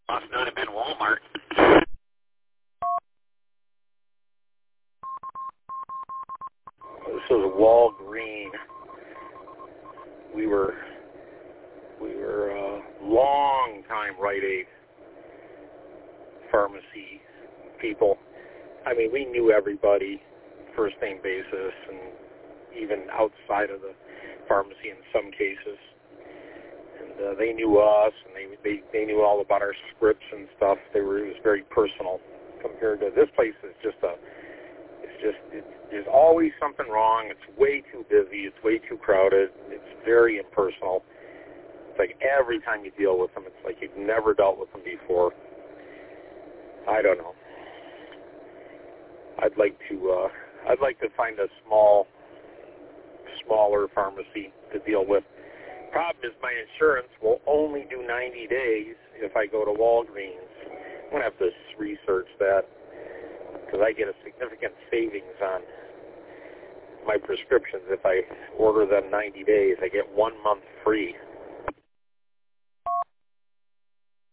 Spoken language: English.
Must not have been Walmart. This was Walgreen. We were long time Rite Aid pharmacy people. I mean, we knew everybody, first name basis, and even outside of the pharmacy in some cases. And they knew us, and they knew all about our scripts and stuff. It was very personal compared to this place. There's always something wrong. It's way too busy. It's way too crowded. It's very impersonal. It's like every time you deal with them, it's like you've never dealt with them before. I don't know. I'd like to find a smaller pharmacy to deal with. Problem is my insurance will only do 90 days if I go to Walgreens. I'm going to have to research that because I get a significant savings on my prescriptions. If I order them 90 days, I get 1 month free.